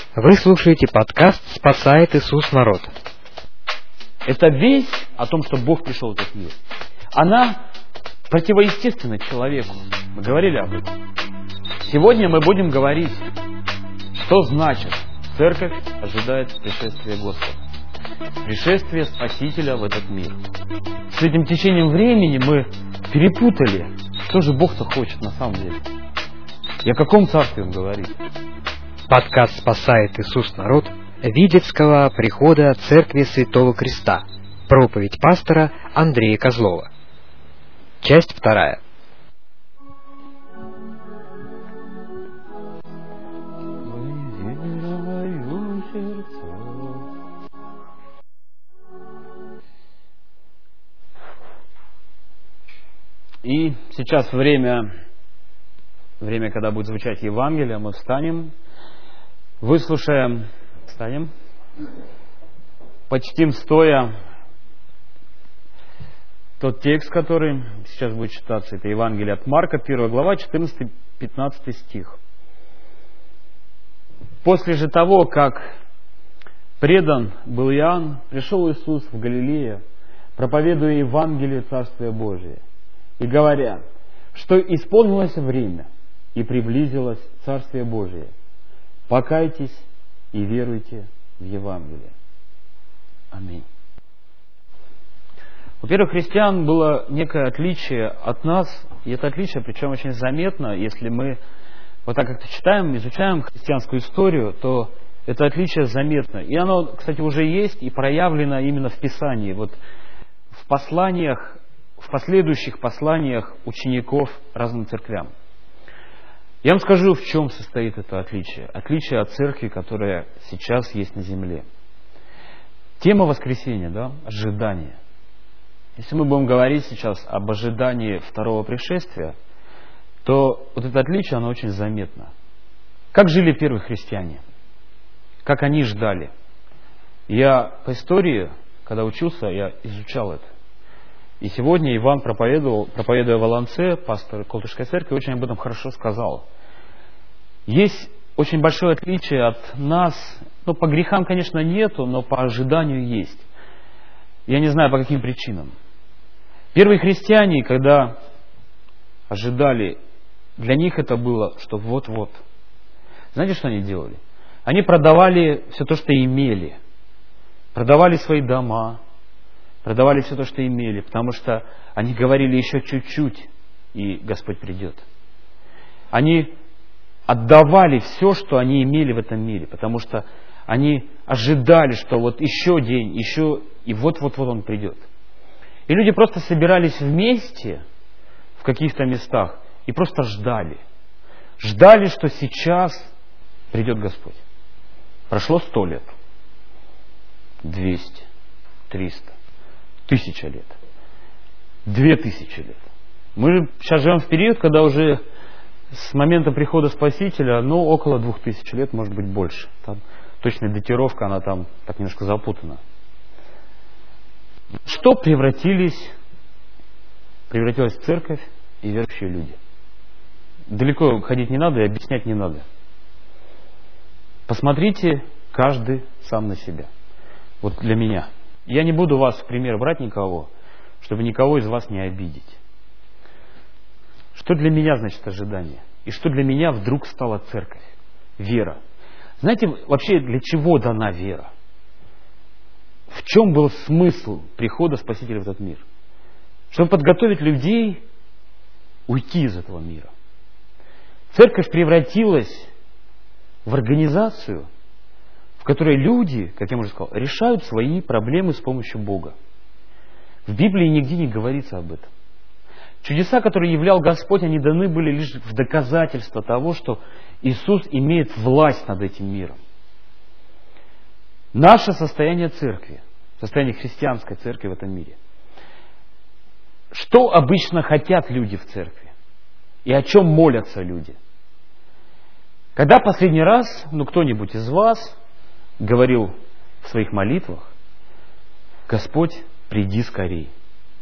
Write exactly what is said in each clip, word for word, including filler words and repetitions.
Вы слушаете подкаст «Спасает Иисус народ». Эта весть о том, что Бог пришел в этот мир, она противоестественна человеку. Мы говорили об этом. Сегодня мы будем говорить, что значит церковь ожидает пришествия Господа, пришествия Спасителя в этот мир. С этим течением времени мы перепутали, что же Бог-то хочет на самом деле. И о каком царстве Он говорит. Подкаст «Спасает Иисус народ» Видецкого прихода Церкви Святого Креста. Проповедь пастора Андрея Козлова. Часть вторая. И сейчас время, время, когда будет звучать Евангелие, мы встанем, выслушаем, встанем, почтим стоя тот текст, который сейчас будет читаться. Это Евангелие от Марка, первая глава, четырнадцатый-пятнадцатый стих. После же того, как предан был Иоанн, пришел Иисус в Галилею, проповедуя Евангелие Царствия Божия, и говоря, что исполнилось время, и приблизилось Царствие Божие. Покайтесь и веруйте в Евангелие. Аминь. У первых христиан было некое отличие от нас, и это отличие, причем очень заметно, если мы вот так как-то читаем, изучаем христианскую историю, то это отличие заметно. И оно, кстати, уже есть и проявлено именно в Писании, вот в посланиях, в последующих посланиях учеников разным церквям. Я вам скажу, в чем состоит это отличие. Отличие от церкви, которая сейчас есть на земле. Тема воскресения, да, ожидание. Если мы будем говорить сейчас об ожидании второго пришествия, то вот это отличие, оно очень заметно. Как жили первые христиане? Как они ждали? Я по истории, когда учился, я изучал это. И сегодня Иван проповедовал, проповедуя в Аланце, пастор Колтышской церкви, очень об этом хорошо сказал. Есть очень большое отличие от нас. Ну, по грехам, конечно, нету, но по ожиданию есть. Я не знаю, по каким причинам. Первые христиане, когда ожидали, для них это было, что вот-вот. Знаете, что они делали? Они продавали все то, что имели. Продавали свои дома. Продавали все то, что имели, потому что они говорили еще чуть-чуть, и Господь придет. Они отдавали все, что они имели в этом мире, потому что они ожидали, что вот еще день, еще, и вот-вот-вот Он придет. И люди просто собирались вместе в каких-то местах и просто ждали. Ждали, что сейчас придет Господь. Прошло сто лет, двести, триста. Тысяча лет. Две тысячи лет. Мы сейчас живем в период, когда уже с момента прихода Спасителя, ну, около двух тысяч лет, может быть, больше. Там точная датировка, она там так немножко запутана. Что превратились, превратилась церковь и верующие люди? Далеко ходить не надо и объяснять не надо. Посмотрите каждый сам на себя. Вот для меня. Я не буду вас в пример брать никого, чтобы никого из вас не обидеть. Что для меня значит ожидание? И что для меня вдруг стала церковь? Вера. Знаете, вообще для чего дана вера? В чем был смысл прихода Спасителя в этот мир? Чтобы подготовить людей уйти из этого мира. Церковь превратилась в организацию, в которой люди, как я уже сказал, решают свои проблемы с помощью Бога. В Библии нигде не говорится об этом. Чудеса, которые являл Господь, они даны были лишь в доказательство того, что Иисус имеет власть над этим миром. Наше состояние церкви, состояние христианской церкви в этом мире. Что обычно хотят люди в церкви? И о чем молятся люди? Когда последний раз, ну кто-нибудь из вас говорил в своих молитвах: Господь, приди скорей.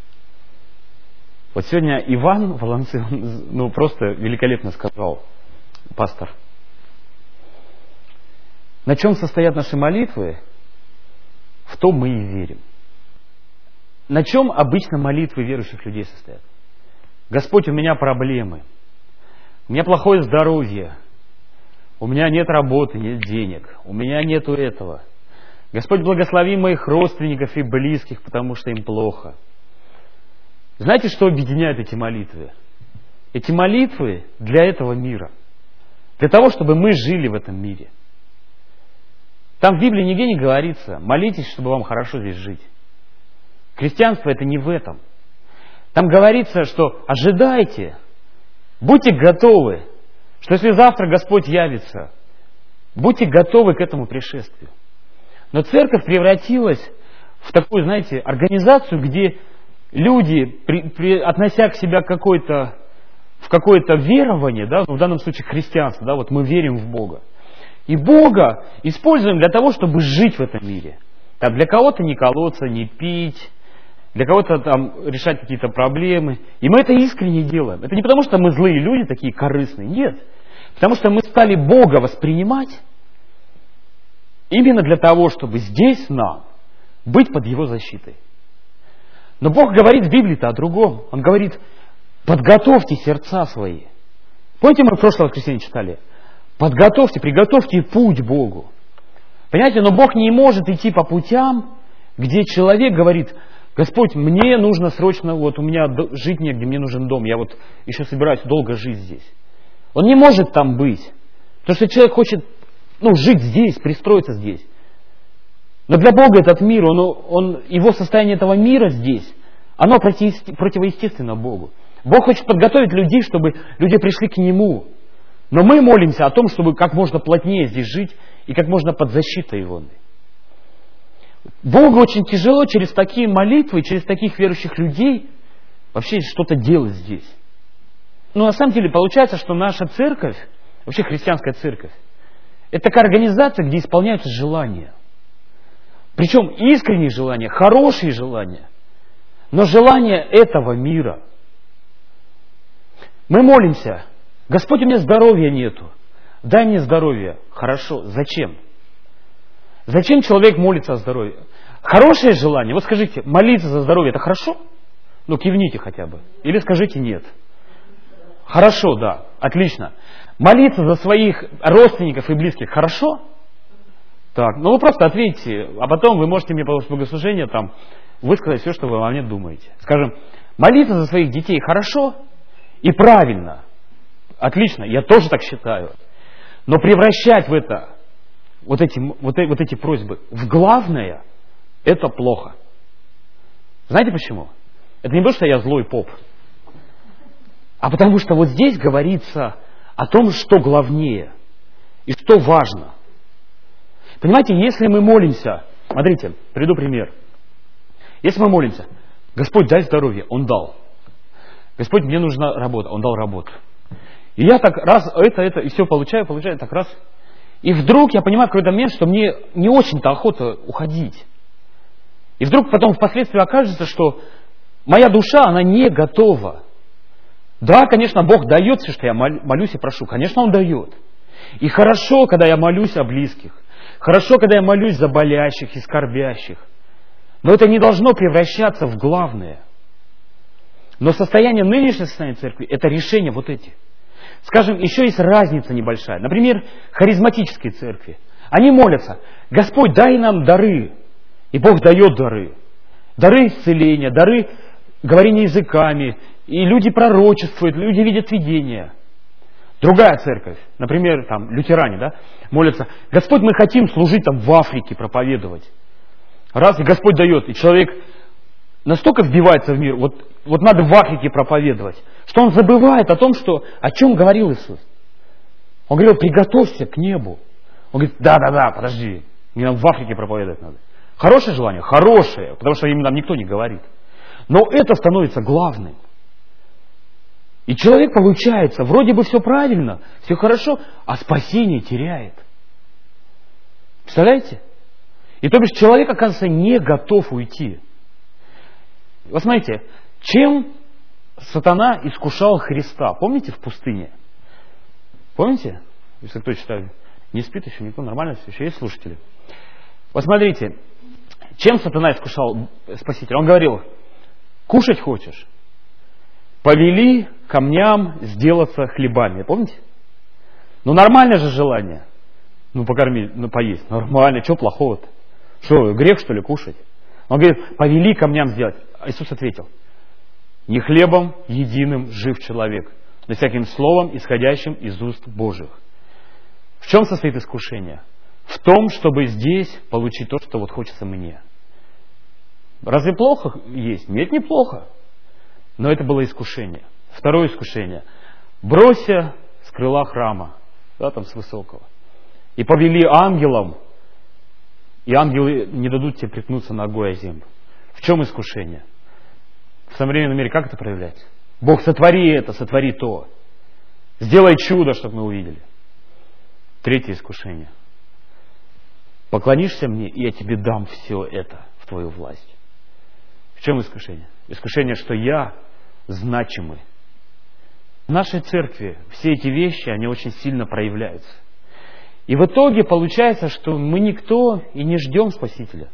Вот сегодня Иван в Аланце, ну просто великолепно сказал, пастор. на чем состоят наши молитвы, в том мы и верим. На чем обычно молитвы верующих людей состоят? Господь, у меня проблемы, у меня плохое здоровье, у меня нет работы, нет денег, у меня нету этого. Господь, благослови моих родственников и близких, потому что им плохо. Знаете, что объединяет эти молитвы? Эти молитвы для этого мира. Для того, чтобы мы жили в этом мире. Там в Библии нигде не говорится: молитесь, чтобы вам хорошо здесь жить. Христианство это не в этом. Там говорится, что ожидайте, будьте готовы, что если завтра Господь явится, будьте готовы к этому пришествию. Но церковь превратилась в такую, знаете, организацию, где люди, при, при, относя к себя какой-то, в какое-то верование, да, в данном случае христианство, да, вот мы верим в Бога. И Бога используем для того, чтобы жить в этом мире. Там для кого-то не колоться, не пить, для кого-то там решать какие-то проблемы. И мы это искренне делаем. Это не потому, что мы злые люди, такие корыстные. Нет. Потому что мы стали Бога воспринимать именно для того, чтобы здесь нам быть под Его защитой. Но Бог говорит в Библии-то о другом. Он говорит: подготовьте сердца свои. Помните, мы в прошлое воскресенье читали? Подготовьте, приготовьте путь Богу. Понимаете, но Бог не может идти по путям, где человек говорит: Господь, мне нужно срочно, вот у меня жить негде, мне нужен дом, я вот еще собираюсь долго жить здесь. Он не может там быть, потому что человек хочет, ну, жить здесь, пристроиться здесь. Но для Бога этот мир, он, он, его состояние этого мира здесь, оно противоестественно Богу. Бог хочет подготовить людей, чтобы люди пришли к Нему. Но мы молимся о том, чтобы как можно плотнее здесь жить и как можно под защитой Его. Богу очень тяжело через такие молитвы, через таких верующих людей вообще что-то делать здесь. Но на самом деле получается, что наша церковь, вообще христианская церковь, это такая организация, где исполняются желания. Причем искренние желания, хорошие желания, но желания этого мира. Мы молимся: Господь, у меня здоровья нету, дай мне здоровье. Хорошо, зачем? Зачем человек молится о здоровье? Хорошее желание, вот скажите, молиться за здоровье это хорошо? Ну кивните хотя бы. Или скажите нет. Хорошо, да, отлично. Молиться за своих родственников и близких хорошо? Так, ну вы просто ответьте, а потом вы можете мне после богослужения там высказать все, что вы во мне думаете. Скажем, молиться за своих детей хорошо и правильно. Отлично, я тоже так считаю. Но превращать в это, вот эти, вот, вот эти просьбы в главное, это плохо. Знаете почему? Это не потому, что я злой поп, а потому что вот здесь говорится о том, что главнее и что важно. Понимаете, если мы молимся, смотрите, приведу пример. Если мы молимся: Господь, дай здоровье, Он дал. Господь, мне нужна работа, Он дал работу. И я так раз, это, это, и все получаю, получаю, так раз. И вдруг я понимаю в какой-то момент, что мне не очень-то охота уходить. И вдруг потом впоследствии окажется, что моя душа, она не готова. Да, конечно, Бог дает все, что я молюсь и прошу. Конечно, Он дает. И хорошо, когда я молюсь о близких. Хорошо, когда я молюсь за болящих и скорбящих. Но это не должно превращаться в главное. Но состояние, нынешнее состояние церкви, это решение вот эти. Скажем, еще есть разница небольшая. Например, харизматические церкви. Они молятся: Господь, дай нам дары. И Бог дает дары. Дары исцеления, дары говорения языками. И люди пророчествуют, люди видят видения. Другая церковь, например, там, лютеране, да, молятся: Господь, мы хотим служить там в Африке, проповедовать. Раз, и Господь дает, и человек настолько вбивается в мир, вот, вот надо в Африке проповедовать, что он забывает о том, что, о чем говорил Иисус. Он говорил: приготовься к небу. Он говорит: да-да-да, подожди, мне нам в Африке проповедовать надо. Хорошее желание? Хорошее, потому что им нам никто не говорит. Но это становится главным. И человек, получается, вроде бы все правильно, все хорошо, а спасение теряет. Представляете? И то бишь человек, оказывается, не готов уйти. Вот смотрите, чем сатана искушал Христа? Помните в пустыне? Помните? Если кто читает. Не спит еще никто, нормально все, еще есть слушатели. Вот смотрите, чем сатана искушал Спасителя? Он говорил, кушать хочешь? Повели камням сделаться хлебами. Помните? Ну нормальное же желание. Ну покормить, ну поесть. Нормально, что плохого-то? Что, грех что ли кушать? Он говорит, повели камням сделать. А Иисус ответил, не хлебом единым жив человек, но всяким словом, исходящим из уст Божьих. В чем состоит искушение? В том, чтобы здесь получить то, что вот хочется мне. Разве плохо есть? Нет, неплохо. Но это было искушение. Второе искушение. Бросься с крыла храма, да, там с высокого, и повели ангелам, и ангелы не дадут тебе приткнуться ногой о землю. В чем искушение? В современном мире как это проявляется? Бог, сотвори это, сотвори то. Сделай чудо, чтобы мы увидели. Третье искушение. Поклонишься мне, и я тебе дам все это в твою власть. В чем искушение? Искушение, что я значимый. В нашей церкви все эти вещи, они очень сильно проявляются. И в итоге получается, что мы никто и не ждем Спасителя.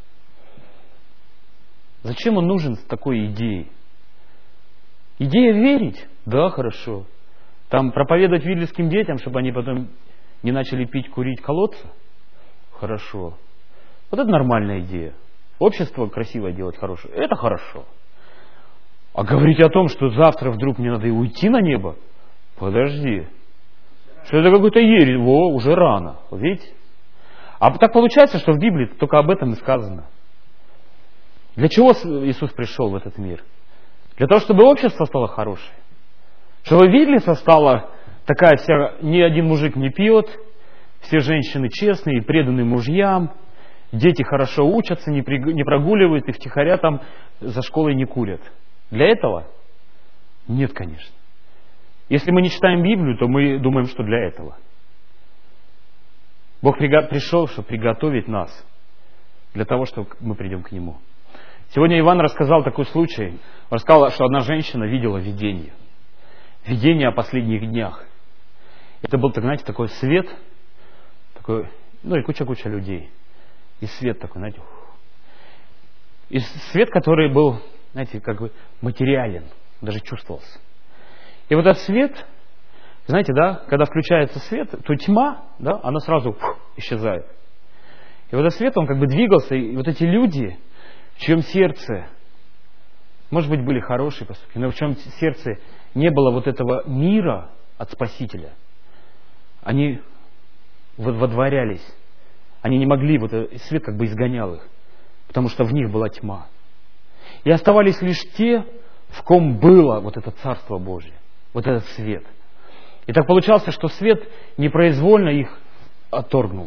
Зачем он нужен с такой идеей? Идея верить? Да, хорошо. Там проповедовать вильнюсским детям, чтобы они потом не начали пить, курить, колоться? Хорошо. Вот это нормальная идея. Общество красивое делать хорошее. Это хорошо. А говорить о том, что завтра вдруг мне надо и уйти на небо? Подожди. Что это какой-то ересь? Во, уже рано. Видите? А так получается, что в Библии только об этом и сказано. Для чего Иисус пришел в этот мир? Для того, чтобы общество стало хорошее. Чтобы Видлица стала такая вся, ни один мужик не пьет, все женщины честные, преданные мужьям, дети хорошо учатся, не, при, не прогуливают и втихаря там за школой не курят. Для этого? Нет, конечно. Если мы не читаем Библию, то мы думаем, что для этого. Бог пришел, чтобы приготовить нас для того, чтобы мы придем к Нему. Сегодня Иван рассказал такой случай. Он рассказал, что одна женщина видела видение. Видение о последних днях. Это был, так, знаете, такой свет, такой, ну и куча-куча людей. И свет такой, знаете. И свет, который был, знаете, как бы материален, даже чувствовался. И вот этот свет, знаете, да, когда включается свет, то тьма, да, она сразу фу, исчезает. И вот этот свет, он как бы двигался, и вот эти люди, в чьем сердце, может быть, были хорошие поступки, но в чьем сердце не было вот этого мира от Спасителя, они водворялись, они не могли, вот этот свет как бы изгонял их, потому что в них была тьма. И оставались лишь те, в ком было вот это Царство Божие, вот этот свет. И так получалось, что свет непроизвольно их отторгнул.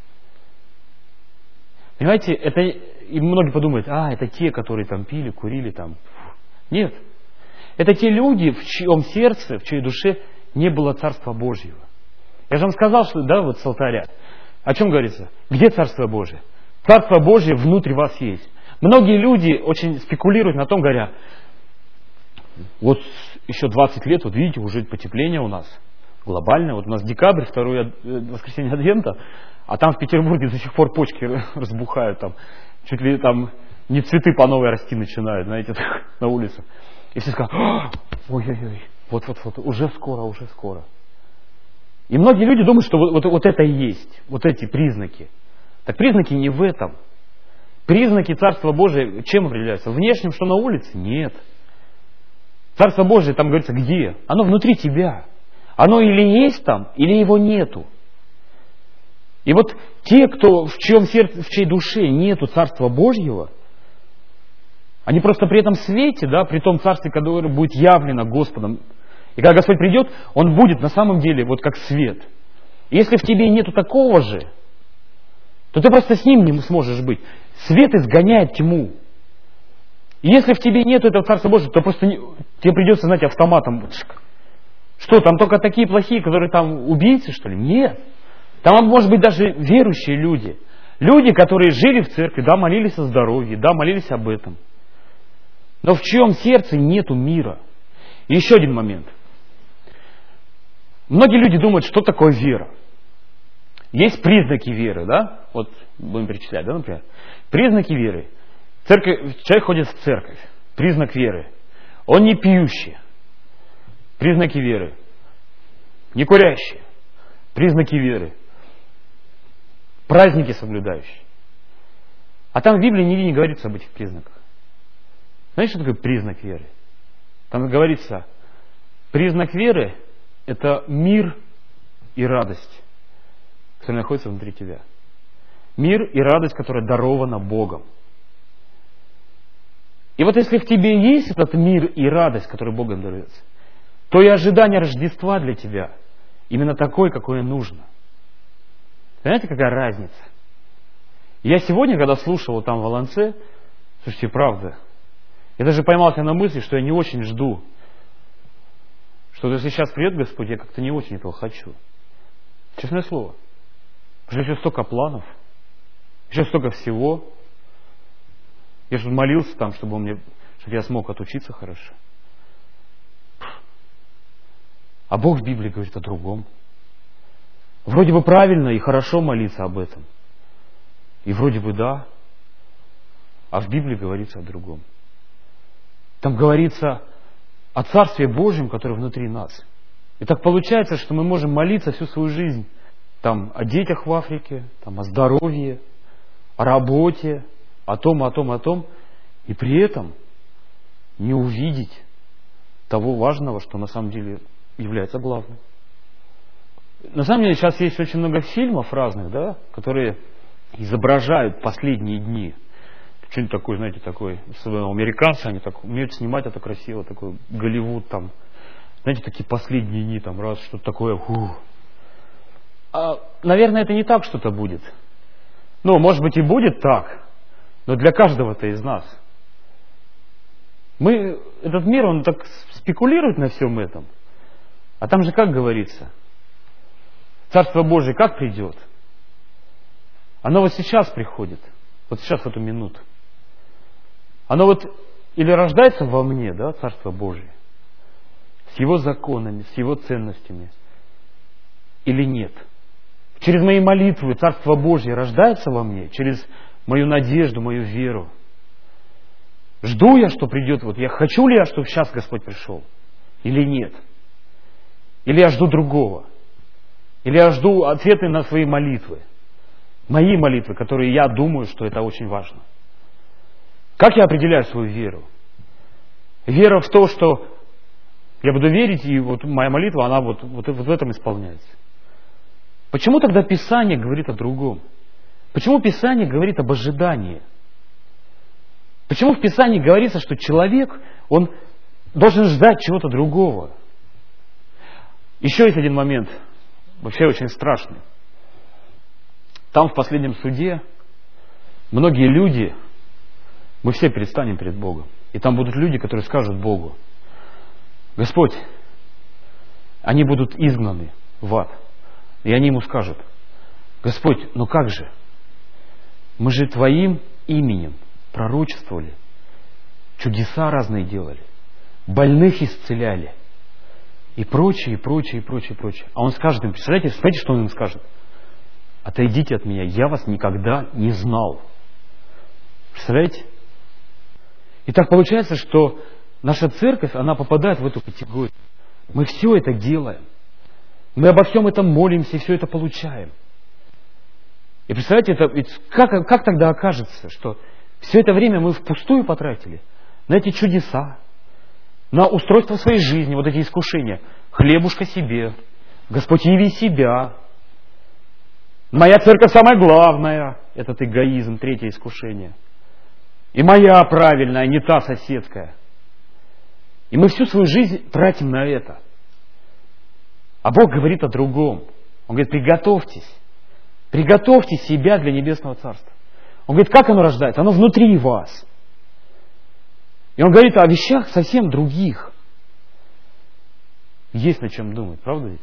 Понимаете, это, и многие подумают, а, это те, которые там пили, курили там. Нет. Это те люди, в чьем сердце, в чьей душе не было Царства Божьего. Я же вам сказал, что, да, вот с алтаря. О чем говорится? Где Царство Божие? Царство Божие внутри вас есть. Многие люди очень спекулируют на том, говоря, вот еще двадцать лет, вот видите, уже потепление у нас глобальное. Вот у нас декабрь, второе воскресенье Адвента, а там в Петербурге до сих пор почки разбухают, там чуть ли там не цветы по новой расти начинают, знаете, на улицах. И все скажут, ой-ой-ой, вот-вот-вот, уже скоро, уже скоро. И многие люди думают, что вот, вот, вот это и есть, вот эти признаки. Так признаки не в этом. Признаки Царства Божия чем определяются? Внешним, что на улице? Нет. Царство Божие, там говорится, где? Оно внутри тебя. Оно или есть там, или его нету. И вот те, кто, в чьем сердце, в чьей душе нету Царства Божьего, они просто при этом свете, да, при том Царстве, которое будет явлено Господом. И когда Господь придет, Он будет на самом деле вот как свет. И если в тебе нету такого же, то ты просто с Ним не сможешь быть. Свет изгоняет тьму. И если в тебе нет этого Царства Божьего, то просто не, тебе придется, знаете, автоматом. Что, там только такие плохие, которые там убийцы, что ли? Нет. Там, может быть, даже верующие люди. Люди, которые жили в церкви, да, молились о здоровье, да, молились об этом. Но в чьем сердце нету мира. И еще один момент. Многие люди думают, что такое вера. Есть признаки веры, да? Вот будем перечислять, да, например. Признаки веры. Церковь, человек ходит в церковь. Признак веры. Он не пьющий. Признаки веры. Не курящий. Признаки веры. Праздники соблюдающие. А там в Библии нигде не говорится об этих признаках. Знаете, что такое признак веры? Там говорится, признак веры – это мир и радость, которая находится внутри тебя. Мир и радость, которая дарована Богом. И вот если в тебе есть этот мир и радость, который Богом дается, то и ожидание Рождества для тебя именно такое, какое нужно. Понимаете, какая разница? Я сегодня, когда слушал там в Волонце, слушайте, правда, я даже поймался на мысли, что я не очень жду, что если сейчас придет Господь, я как-то не очень этого хочу. Честное слово. Потому что еще столько планов, еще столько всего. Я же молился там, чтобы, он мне, чтобы я смог отучиться хорошо. А Бог в Библии говорит о другом. Вроде бы правильно и хорошо молиться об этом. И вроде бы да. А в Библии говорится о другом. Там говорится о Царстве Божьем, которое внутри нас. И так получается, что мы можем молиться всю свою жизнь там, о детях в Африке, там, о здоровье, о работе, о том, о том, о том, и при этом не увидеть того важного, что на самом деле является главным. На самом деле сейчас есть очень много фильмов разных, да, которые изображают последние дни. Что-нибудь такое, знаете, такой, особенно американцы, они так умеют снимать это красиво, такой Голливуд там, знаете, такие последние дни, там раз, что-то такое, фу. А, наверное, это не так что-то будет. Ну, может быть и будет так, но для каждого-то из нас. Мы, этот мир, он так спекулирует на всем этом. А там же как говорится, Царство Божие как придет? Оно вот сейчас приходит, вот сейчас в эту минуту. Оно вот или рождается во мне, да, Царство Божие, с его законами, с его ценностями, или нет. Через мои молитвы Царство Божье рождается во мне, через мою надежду, мою веру. Жду я, что придет, вот я хочу ли я, чтобы сейчас Господь пришел, или нет. Или я жду другого. Или я жду ответы на свои молитвы. Мои молитвы, которые я думаю, что это очень важно. Как я определяю свою веру? Вера в то, что я буду верить, и вот моя молитва, она вот, вот, вот в этом исполняется. Почему тогда Писание говорит о другом? Почему Писание говорит об ожидании? Почему в Писании говорится, что человек, он должен ждать чего-то другого? Еще есть один момент, вообще очень страшный. Там в последнем суде многие люди, мы все предстанем перед Богом. И там будут люди, которые скажут Богу: Господь, они будут изгнаны в ад. И они ему скажут: Господь, ну как же? Мы же Твоим именем пророчествовали, чудеса разные делали, больных исцеляли, и прочее, и прочее, и прочее, и прочее. А он скажет им, представляете, представляете, что он им скажет? Отойдите от меня, я вас никогда не знал. Представляете? И так получается, что наша церковь, она попадает в эту категорию. Мы все это делаем. Мы обо всем этом молимся и все это получаем. И представляете, это, ведь как, как тогда окажется, что все это время мы впустую потратили на эти чудеса, на устройство своей жизни, вот эти искушения. Хлебушка себе, Господь, яви себя. Моя церковь самая главная. Этот эгоизм, третье искушение. И моя правильная, не та соседская. И мы всю свою жизнь тратим на это. А Бог говорит о другом. Он говорит: приготовьтесь. Приготовьте себя для Небесного Царства. Он говорит, как оно рождается? Оно внутри вас. И он говорит о вещах совсем других. Есть над чем думать, правда ведь?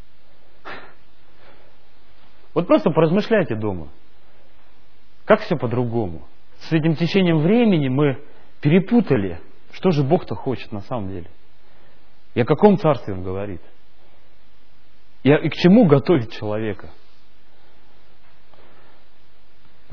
Вот просто поразмышляйте дома. Как все по-другому? С этим течением времени мы перепутали, что же Бог-то хочет на самом деле. И о каком царстве Он говорит. И, и к чему готовит человека.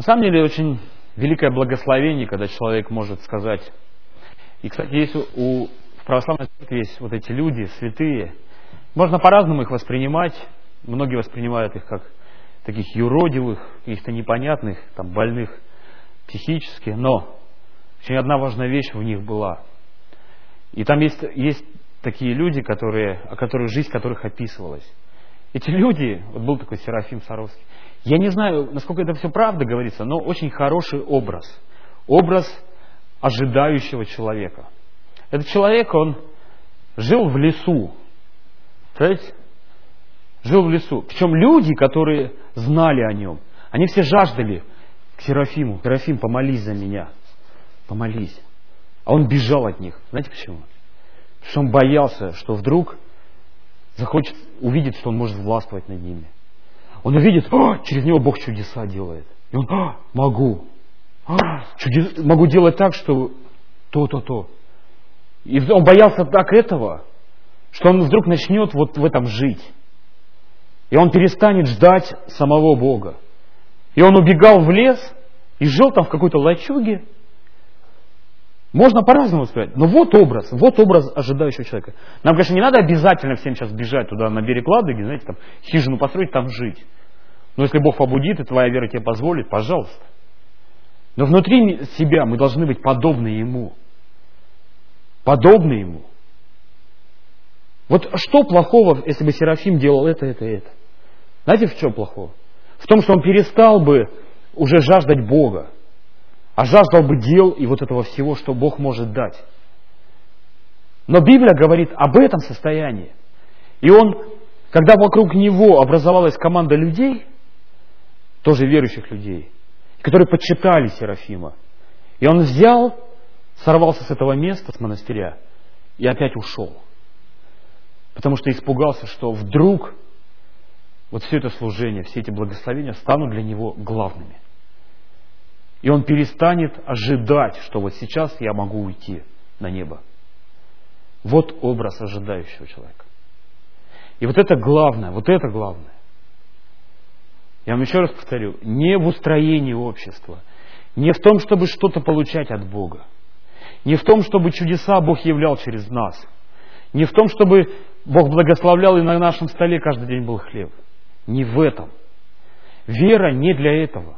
На самом деле очень великое благословение, когда человек может сказать. И, кстати, есть у, у в православной церкви есть вот эти люди, святые. Можно по-разному их воспринимать. Многие воспринимают их как таких юродивых, каких-то непонятных, там, больных психически. Но очень одна важная вещь в них была. И там есть, есть такие люди, которые, о которых жизнь которых описывалась. Эти люди, вот был такой Серафим Саровский. Я не знаю, насколько это все правда говорится, но очень хороший образ. Образ ожидающего человека. Этот человек, он жил в лесу. Представляете? Жил в лесу. Причем люди, которые знали о нем, они все жаждали к Серафиму. Серафим, помолись за меня. Помолись. А он бежал от них. Знаете почему? Потому что он боялся, что вдруг захочет увидеть, что он может властвовать над ними. Он увидит, а, через него Бог чудеса делает. И он, а, могу. А, чудес, могу делать так, что то-то-то. И он боялся так этого, что он вдруг начнет вот в этом жить. И он перестанет ждать самого Бога. И он убегал в лес и жил там в какой-то лачуге. Можно по-разному сказать. Но вот образ, вот образ ожидающего человека. Нам, конечно, не надо обязательно всем сейчас бежать туда на берег Ладоги, знаете, там хижину построить, там жить. Но если Бог побудит, и твоя вера тебе позволит, пожалуйста. Но внутри себя мы должны быть подобны Ему. Подобны Ему. Вот что плохого, если бы Серафим делал это, это, это? Знаете, в чем плохого? В том, что он перестал бы уже жаждать Бога, а жаждал бы дел и вот этого всего, что Бог может дать. Но Библия говорит об этом состоянии. И он, когда вокруг него образовалась команда людей, тоже верующих людей, которые почитали Серафима, и он взял, сорвался с этого места, с монастыря, и опять ушел. Потому что испугался, что вдруг вот все это служение, все эти благословения станут для него главными. И он перестанет ожидать, что вот сейчас я могу уйти на небо. Вот образ ожидающего человека. И вот это главное, вот это главное. Я вам еще раз повторю, не в устроении общества, не в том, чтобы что-то получать от Бога, не в том, чтобы чудеса Бог являл через нас, не в том, чтобы Бог благословлял и на нашем столе каждый день был хлеб. Не в этом. Вера не для этого.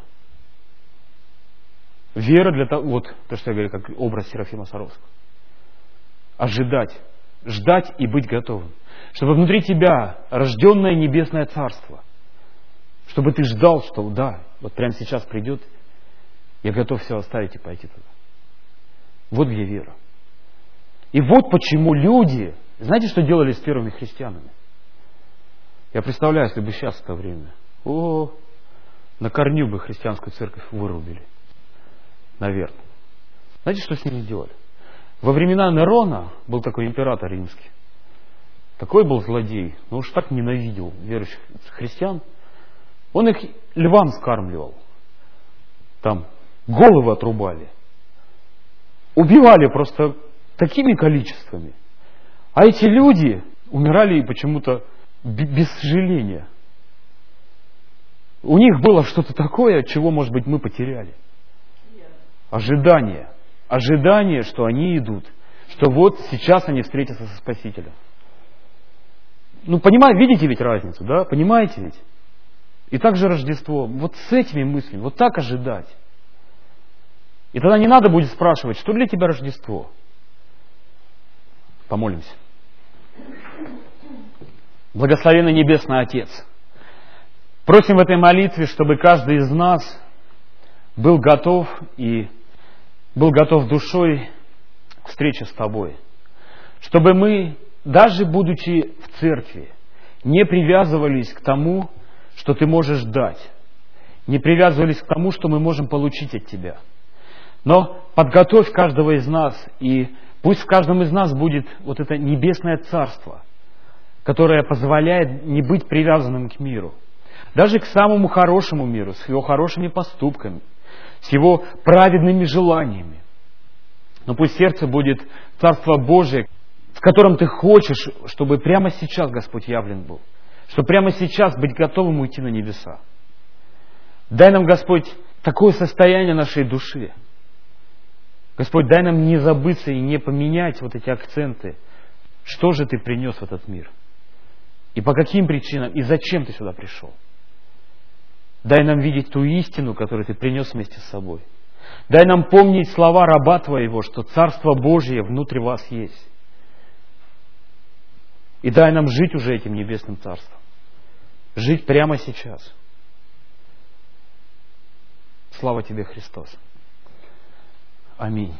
Вера для того, вот то, что я говорю, как образ Серафима Саровского. Ожидать, ждать и быть готовым. Чтобы внутри тебя рожденное небесное царство. Чтобы ты ждал, что да, вот прямо сейчас придет, я готов все оставить и пойти туда. Вот где вера. И вот почему люди, знаете, что делали с первыми христианами? Я представляю, если бы сейчас это время, о, на корню бы христианскую церковь вырубили. Наверное. Знаете, что с ними делали? Во времена Нерона был такой император римский. Такой был злодей, но уж так ненавидел верующих христиан. Он их львам скармливал. Там головы отрубали. Убивали просто такими количествами. А эти люди умирали почему-то без сожаления. У них было что-то такое, чего, может быть, мы потеряли. Ожидание. Ожидание, что они идут. Что вот сейчас они встретятся со Спасителем. Ну, понимаете, видите ведь разницу, да? Понимаете ведь? И также Рождество. Вот с этими мыслями, вот так ожидать. И тогда не надо будет спрашивать, что для тебя Рождество. Помолимся. Благословенный Небесный Отец, просим в этой молитве, чтобы каждый из нас был готов и был готов душой к встрече с Тобой. Чтобы мы, даже будучи в церкви, не привязывались к тому, что Ты можешь дать. Не привязывались к тому, что мы можем получить от Тебя. Но подготовь каждого из нас, и пусть в каждом из нас будет вот это небесное царство, которое позволяет не быть привязанным к миру. Даже к самому хорошему миру, с его хорошими поступками, с его праведными желаниями. Но пусть сердце будет Царство Божие, в котором Ты хочешь, чтобы прямо сейчас Господь явлен был. Чтобы прямо сейчас быть готовым уйти на небеса. Дай нам, Господь, такое состояние нашей души. Господь, дай нам не забыться и не поменять вот эти акценты. Что же Ты принес в этот мир? И по каким причинам, и зачем Ты сюда пришел? Дай нам видеть ту истину, которую Ты принес вместе с собой. Дай нам помнить слова раба Твоего, что Царство Божье внутри вас есть. И дай нам жить уже этим небесным Царством. Жить прямо сейчас. Слава Тебе, Христос. Аминь.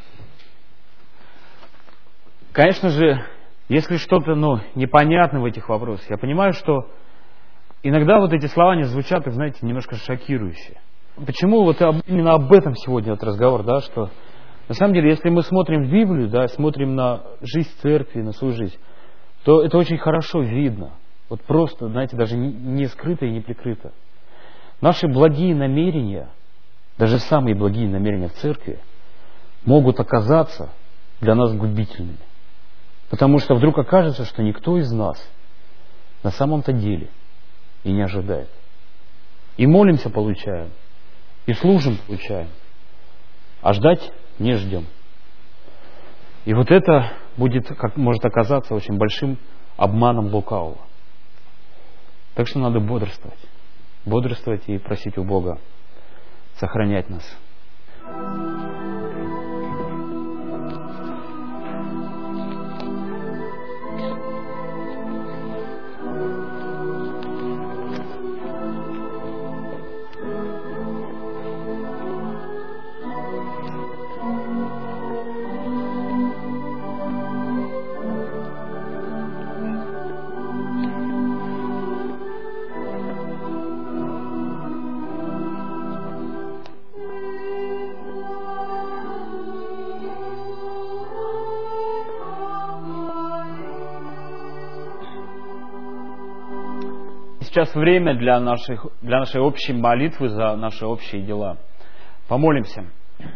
Конечно же, если что-то ну, непонятно в этих вопросах, я понимаю, что иногда вот эти слова не звучат, как, знаете, немножко шокирующе. Почему вот именно об этом сегодня вот разговор, да, что на самом деле, если мы смотрим в Библию, да, смотрим на жизнь церкви, на свою жизнь, то это очень хорошо видно. Вот просто, знаете, даже не скрыто и не прикрыто. Наши благие намерения, даже самые благие намерения в церкви, могут оказаться для нас губительными. Потому что вдруг окажется, что никто из нас на самом-то деле и не ожидает. И молимся, получаем, и служим, получаем, а ждать не ждем. И вот это будет, как может оказаться, очень большим обманом лукавого. Так что надо бодрствовать. Бодрствовать и просить у Бога сохранять нас. Сейчас время для, наших, для нашей общей молитвы за наши общие дела. Помолимся.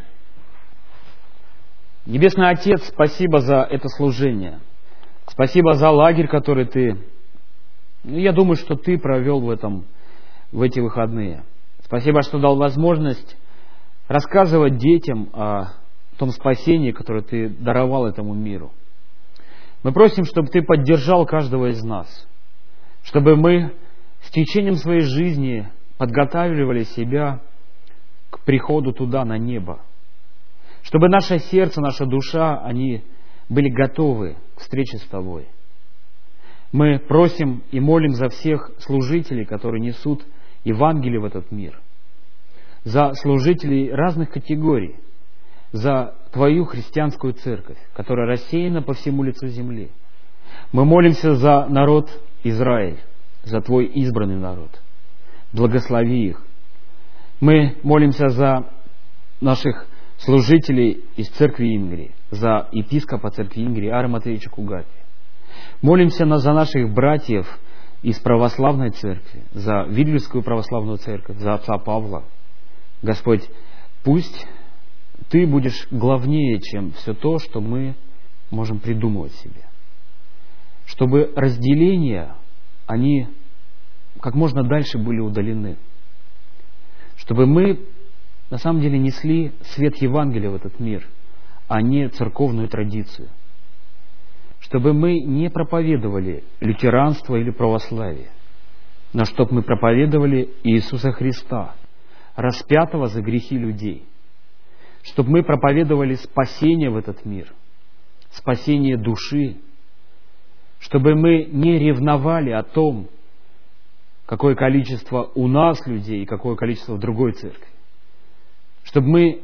Небесный Отец, спасибо за это служение. Спасибо за лагерь, который Ты, я думаю, что Ты провел в, этом, в эти выходные. Спасибо, что дал возможность рассказывать детям о том спасении, которое Ты даровал этому миру. Мы просим, чтобы Ты поддержал каждого из нас, чтобы мы с течением своей жизни подготавливали себя к приходу туда, на небо. Чтобы наше сердце, наша душа, они были готовы к встрече с Тобой. Мы просим и молим за всех служителей, которые несут Евангелие в этот мир. За служителей разных категорий. За Твою христианскую церковь, которая рассеяна по всему лицу земли. Мы молимся за народ Израиль, за Твой избранный народ. Благослови их. Мы молимся за наших служителей из церкви Ингрии, за епископа церкви Ингрии Ара Матвеевича Кугапи. Молимся за наших братьев из православной церкви, за Вильнюсскую православную церковь, за отца Павла. Господь, пусть Ты будешь главнее, чем все то, что мы можем придумывать себе. Чтобы разделения, они как можно дальше были удалены. Чтобы мы на самом деле несли свет Евангелия в этот мир, а не церковную традицию. Чтобы мы не проповедовали лютеранство или православие, но чтобы мы проповедовали Иисуса Христа, распятого за грехи людей. Чтобы мы проповедовали спасение в этот мир, спасение души. Чтобы мы не ревновали о том, какое количество у нас людей и какое количество в другой церкви. Чтобы мы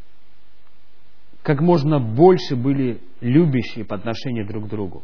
как можно больше были любящие по отношению друг к другу.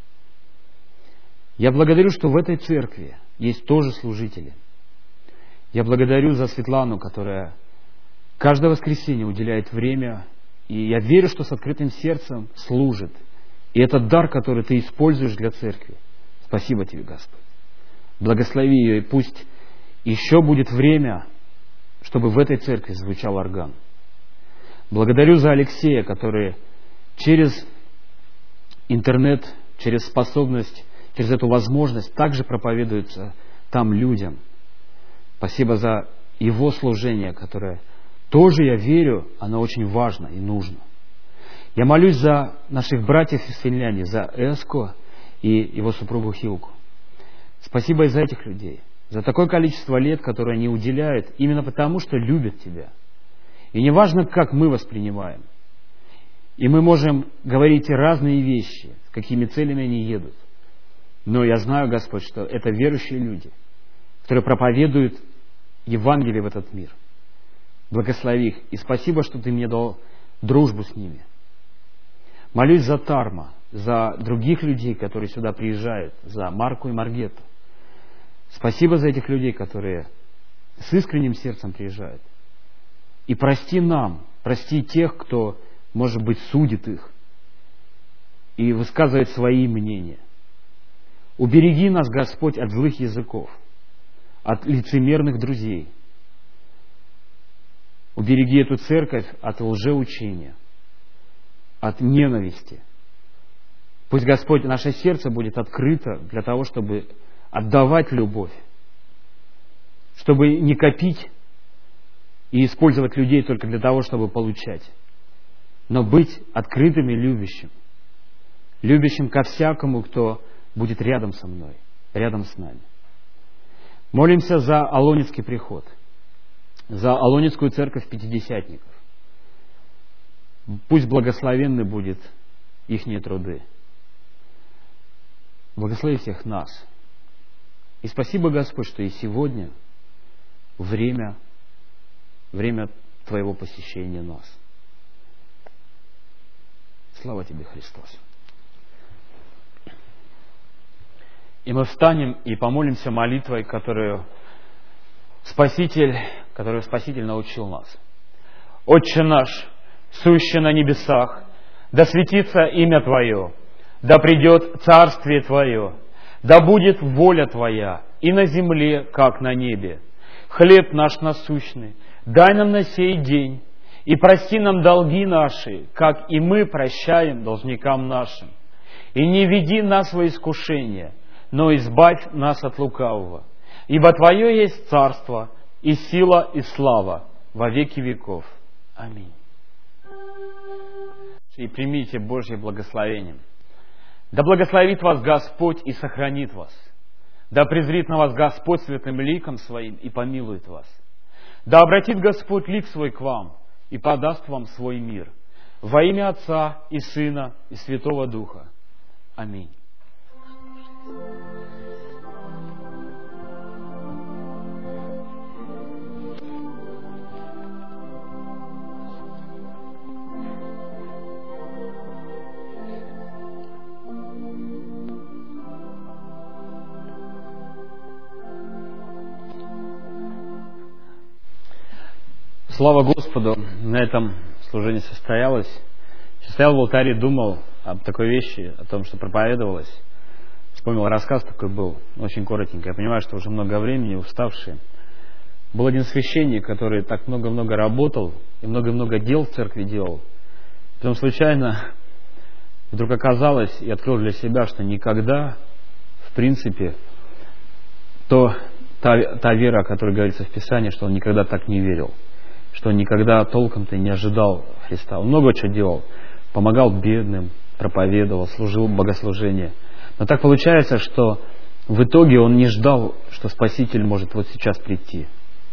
Я благодарю, что в этой церкви есть тоже служители. Я благодарю за Светлану, которая каждое воскресенье уделяет время, и я верю, что с открытым сердцем служит. И этот дар, который Ты используешь для церкви. Спасибо Тебе, Господь. Благослови ее, и пусть еще будет время, чтобы в этой церкви звучал орган. Благодарю за Алексея, который через интернет, через способность, через эту возможность также проповедуется там людям. Спасибо за его служение, которое тоже, я верю, оно очень важно и нужно. Я молюсь за наших братьев из Финляндии, за Эско и его супругу Хилку. Спасибо и за этих людей, за такое количество лет, которое они уделяют, именно потому, что любят Тебя. И не важно, как мы воспринимаем. И мы можем говорить разные вещи, с какими целями они едут. Но я знаю, Господь, что это верующие люди, которые проповедуют Евангелие в этот мир. Благослови их. И спасибо, что Ты мне дал дружбу с ними. Молюсь за Тарма, за других людей, которые сюда приезжают, за Марку и Маргету. Спасибо за этих людей, которые с искренним сердцем приезжают. И прости нам, прости тех, кто, может быть, судит их и высказывает свои мнения. Убереги нас, Господь, от злых языков, от лицемерных друзей. Убереги эту церковь от лжеучения, от ненависти. Пусть, Господь, наше сердце будет открыто для того, чтобы отдавать любовь, чтобы не копить и использовать людей только для того, чтобы получать, но быть открытым и любящим, любящим ко всякому, кто будет рядом со мной, рядом с нами. Молимся за Алонецкий приход, за Алонецкую церковь пятидесятников. Пусть благословенны будет ихние труды. Благослови всех нас. И спасибо, Господь, что и сегодня время, время Твоего посещения нас. Слава Тебе, Христос. И мы встанем и помолимся молитвой, которую Спаситель, которую Спаситель научил нас. Отче наш, сущий на небесах, да светится имя Твое, да придет царствие Твое, да будет воля Твоя и на земле, как на небе. Хлеб наш насущный дай нам на сей день, и прости нам долги наши, как и мы прощаем должникам нашим. И не веди нас во искушение, но избавь нас от лукавого. Ибо Твое есть царство, и сила, и слава во веки веков. Аминь. И примите Божье благословение. Да благословит вас Господь и сохранит вас. Да презрит на вас Господь святым ликом Своим и помилует вас. Да обратит Господь лик Свой к вам и подаст вам свой мир. Во имя Отца и Сына и Святого Духа. Аминь. Слава Господу, на этом служение состоялось. Стоял в алтаре, думал об такой вещи, о том, что проповедовалось. Вспомнил рассказ такой был, очень коротенький. Я понимаю, что уже много времени, уставший. Был один священник, который так много-много работал и много-много дел в церкви делал. Потом случайно вдруг оказалось и открыл для себя, что никогда, в принципе, то, та, та вера, о которой говорится в Писании, что он никогда так не верил. Что он никогда толком-то не ожидал Христа. Он много чего делал. Помогал бедным, проповедовал, служил богослужение. Но так получается, что в итоге он не ждал, что Спаситель может вот сейчас прийти.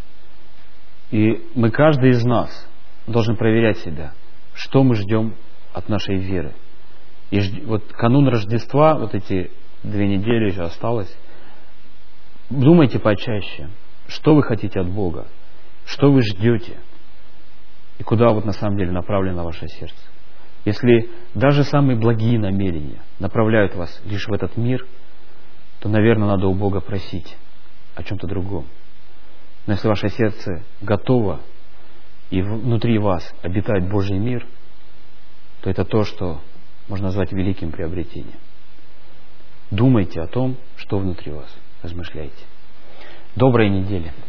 И мы, каждый из нас, должен проверять себя, что мы ждем от нашей веры. И жд... вот канун Рождества, вот эти две недели еще осталось, думайте почаще, что вы хотите от Бога, что вы ждете, и куда вот на самом деле направлено ваше сердце. Если даже самые благие намерения направляют вас лишь в этот мир, то, наверное, надо у Бога просить о чем-то другом. Но если ваше сердце готово, и внутри вас обитает Божий мир, то это то, что можно назвать великим приобретением. Думайте о том, что внутри вас. Размышляйте. Доброй недели.